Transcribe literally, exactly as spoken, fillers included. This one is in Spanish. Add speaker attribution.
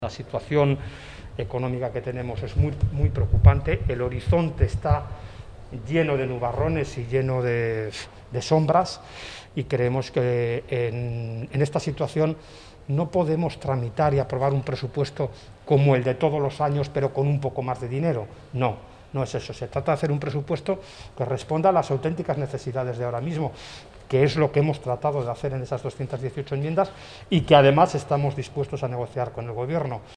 Speaker 1: La situación económica que tenemos es muy, muy preocupante, el horizonte está lleno de nubarrones y lleno de, de sombras y creemos que en, en esta situación no podemos tramitar y aprobar un presupuesto como el de todos los años, pero con un poco más de dinero. No, no es eso. Se trata de hacer un presupuesto que responda a las auténticas necesidades de ahora mismo, que es lo que hemos tratado de hacer en esas doscientas dieciocho enmiendas y que además estamos dispuestos a negociar con el Gobierno.